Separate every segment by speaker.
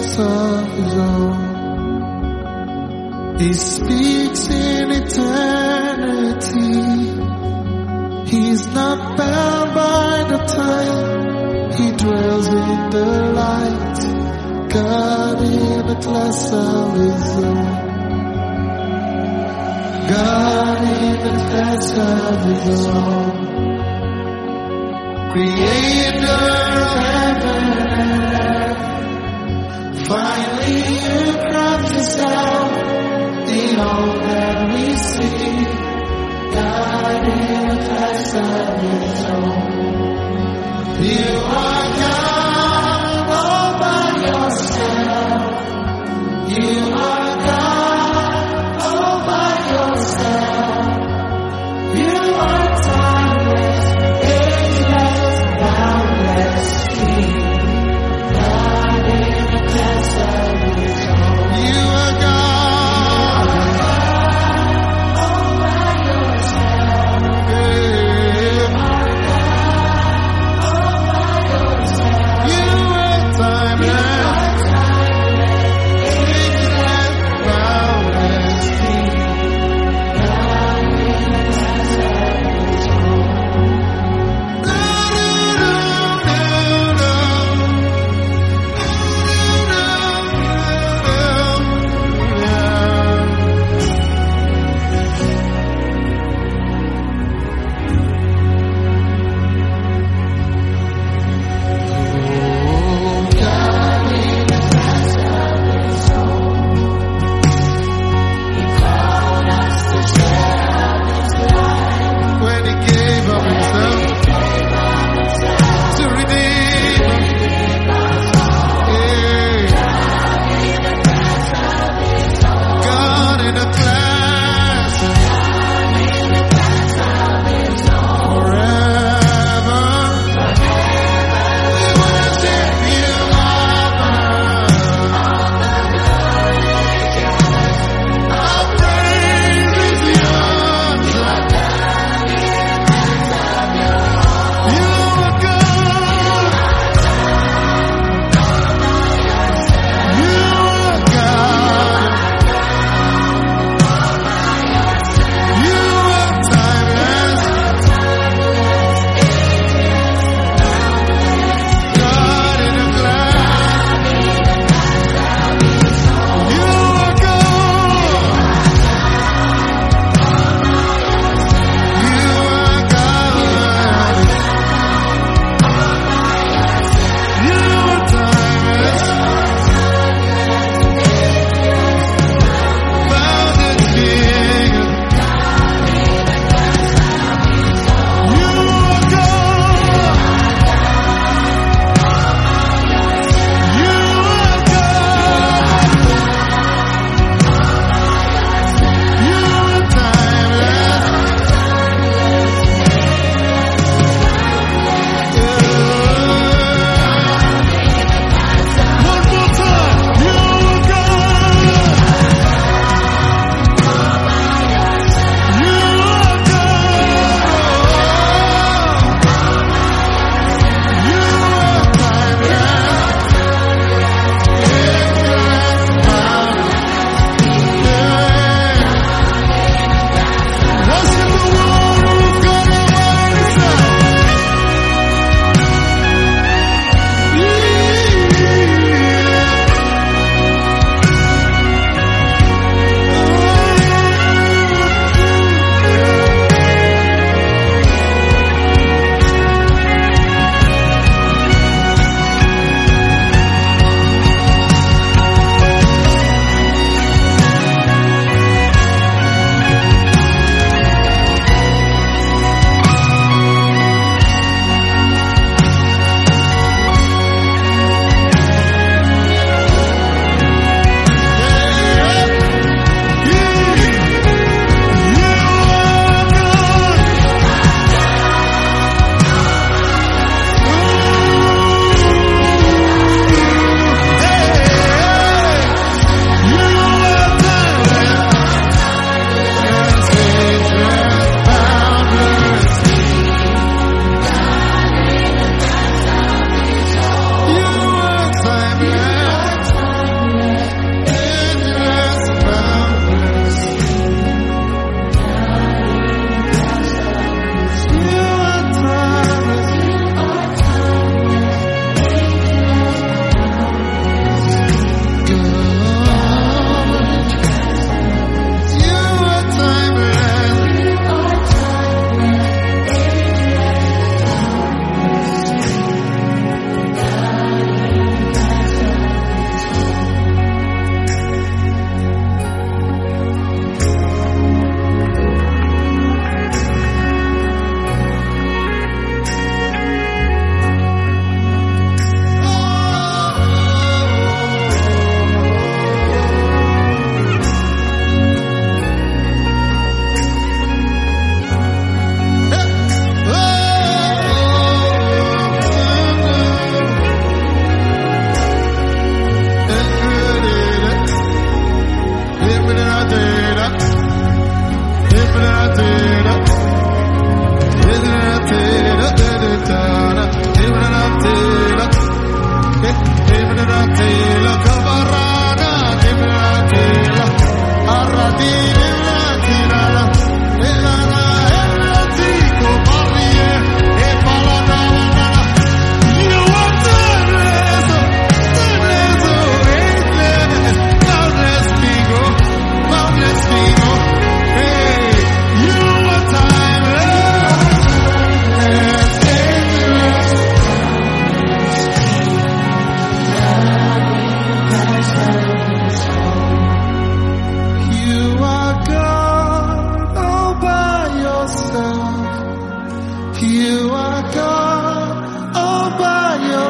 Speaker 1: class of his own. He speaks in eternity. He's not bound by the time. He dwells in the light. God in a class of his own. God in a class of his own. Creator of heaven and earth. Finally you crowned yourself in all that we see. God in a class of his own. You are God all by yourself. You are God all by yourself. You are timeless, ageless, boundless, King. God in a class of his own. You are God all by yourself. You are God all by yourself.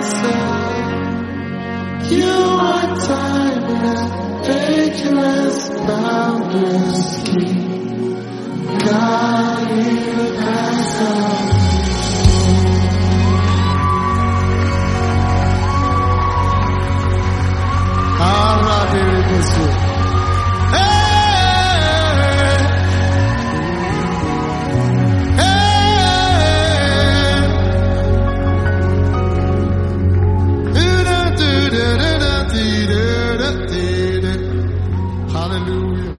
Speaker 1: myself. You are timeless, ageless, boundless King. God.